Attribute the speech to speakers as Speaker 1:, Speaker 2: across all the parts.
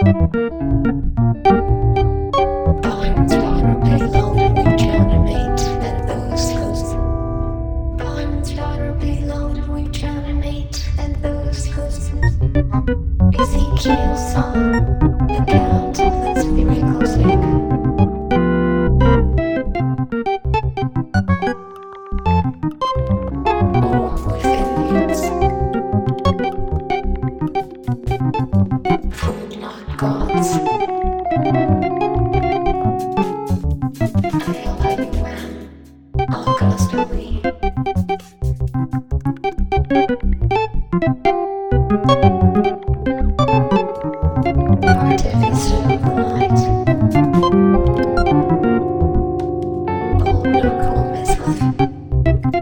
Speaker 1: Bombs are payload regenerate and those who's Bombs are payload regenerate and those who's Ezekiel saw the countless miracles all within its food not gods. Hail Hiding Ram, Augustly. Artificial light. Older cool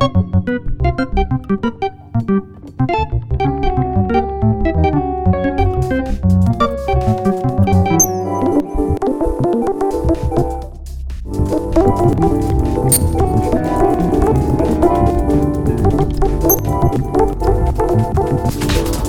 Speaker 1: myself.